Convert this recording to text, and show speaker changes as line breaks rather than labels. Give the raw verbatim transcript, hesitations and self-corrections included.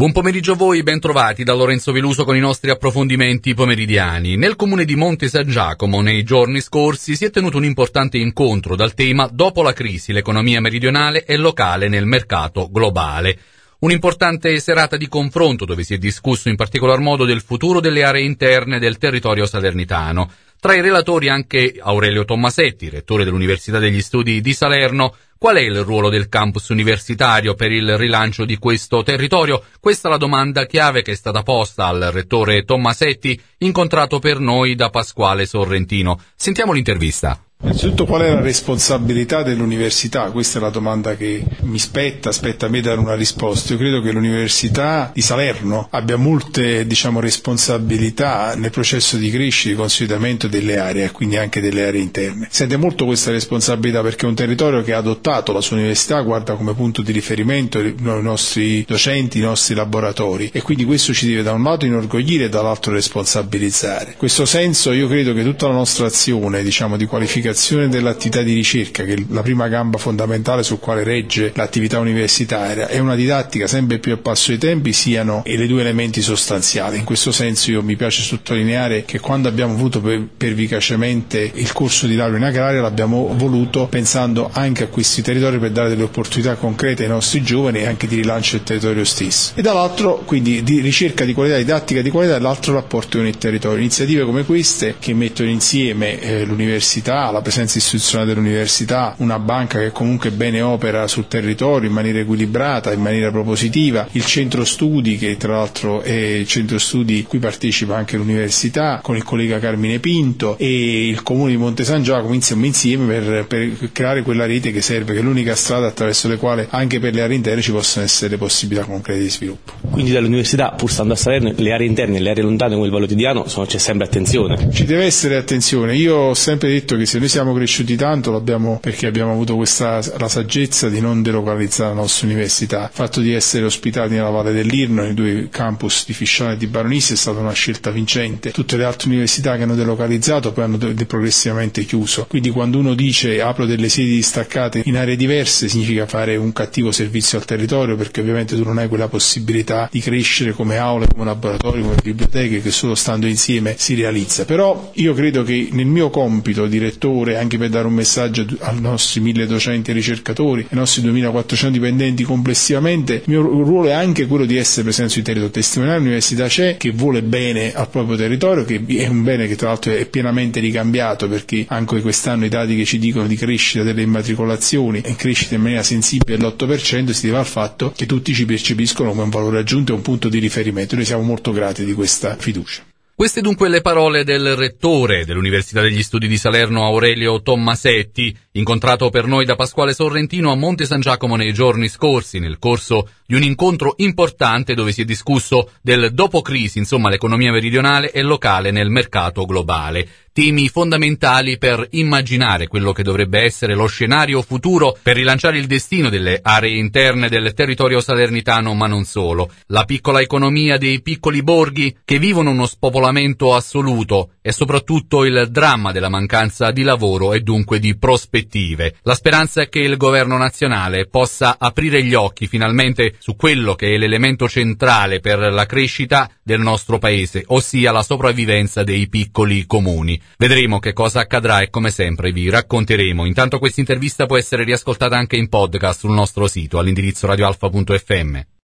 Buon pomeriggio a voi, ben trovati da Lorenzo Veluso con i nostri approfondimenti pomeridiani. Nel comune di Monte San Giacomo nei giorni scorsi si è tenuto un importante incontro dal tema "Dopo la crisi, l'economia meridionale e locale nel mercato globale". Un'importante serata di confronto dove si è discusso in particolar modo del futuro delle aree interne del territorio salernitano. Tra i relatori anche Aurelio Tommasetti, rettore dell'Università degli Studi di Salerno. Qual è il ruolo del campus universitario per il rilancio di questo territorio? Questa è la domanda chiave che è stata posta al rettore Tommasetti, incontrato per noi da Pasquale Sorrentino. Sentiamo l'intervista.
Innanzitutto, qual è la responsabilità dell'università? Questa è la domanda che mi spetta, spetta a me dare una risposta. Io credo che l'Università di Salerno abbia molte, diciamo, responsabilità nel processo di crescita e di consolidamento delle aree, quindi anche delle aree interne. Sente molto questa responsabilità perché è un territorio che ha adottato la sua università, guarda come punto di riferimento i nostri docenti, i nostri laboratori, e quindi questo ci deve da un lato inorgoglire e dall'altro responsabilizzare. In questo senso io credo che tutta la nostra azione, diciamo, di qualificazione dell'attività di ricerca, che è la prima gamba fondamentale sul quale regge l'attività universitaria, e una didattica sempre più a passo dei tempi siano le due elementi sostanziali. In questo senso io mi piace sottolineare che quando abbiamo voluto per, pervicacemente il corso di laurea in agraria l'abbiamo voluto pensando anche a questi territori per dare delle opportunità concrete ai nostri giovani e anche di rilancio del territorio stesso, e dall'altro quindi di ricerca di qualità, didattica di qualità, e l'altro rapporto con il territorio. Iniziative come queste che mettono insieme eh, l'università, la presenza istituzionale dell'università, una banca che comunque bene opera sul territorio in maniera equilibrata, in maniera propositiva, il centro studi che tra l'altro è il centro studi cui partecipa anche l'università con il collega Carmine Pinto, e il comune di Monte San Giacomo insieme insieme per, per creare quella rete che serve, che è l'unica strada attraverso le quali anche per le aree interne ci possono essere le possibilità concrete di sviluppo.
Quindi dall'università, pur stando a Salerno, le aree interne e le aree lontane come il Vallo Tidiano sono, c'è sempre attenzione.
Ci deve essere attenzione. Io ho sempre detto che se noi siamo cresciuti tanto l'abbiamo perché abbiamo avuto questa la saggezza di non delocalizzare la nostra università. Il fatto di essere ospitati nella Valle dell'Irno, nei due campus di Fiscione e di Baronissa, è stata una scelta vincente. Tutte le altre università che hanno delocalizzato poi hanno de- de- progressivamente chiuso. Quindi quando uno dice apro delle sedi distaccate in aree diverse significa fare un cattivo servizio al territorio, perché ovviamente tu non hai quella possibilità di crescere come aule, come laboratori, come biblioteche, che solo stando insieme si realizza. Però io credo che nel mio compito di rettore, anche per dare un messaggio ai nostri mille docenti e ricercatori, ai nostri duemilaquattrocento dipendenti complessivamente, il mio ruolo è anche quello di essere presente sui territori, testimoniare l'università c'è, che vuole bene al proprio territorio, che è un bene che tra l'altro è pienamente ricambiato, perché anche quest'anno i dati che ci dicono di crescita delle immatricolazioni è crescita in maniera sensibile all'otto per cento, si deve al fatto che tutti ci percepiscono come un valore aggiunto e un punto di riferimento. Noi siamo molto grati di questa fiducia.
Queste dunque le parole del rettore dell'Università degli Studi di Salerno Aurelio Tommasetti, incontrato per noi da Pasquale Sorrentino a Monte San Giacomo nei giorni scorsi, nel corso di un incontro importante dove si è discusso del dopo crisi, insomma l'economia meridionale e locale nel mercato globale. Temi fondamentali per immaginare quello che dovrebbe essere lo scenario futuro per rilanciare il destino delle aree interne del territorio salernitano, ma non solo. La piccola economia dei piccoli borghi che vivono uno spopolamento assoluto e soprattutto il dramma della mancanza di lavoro e dunque di prospettive. La speranza è che il governo nazionale possa aprire gli occhi finalmente su quello che è l'elemento centrale per la crescita del nostro paese, ossia la sopravvivenza dei piccoli comuni. Vedremo che cosa accadrà e come sempre vi racconteremo. Intanto questa intervista può essere riascoltata anche in podcast sul nostro sito all'indirizzo radioalfa punto effe emme.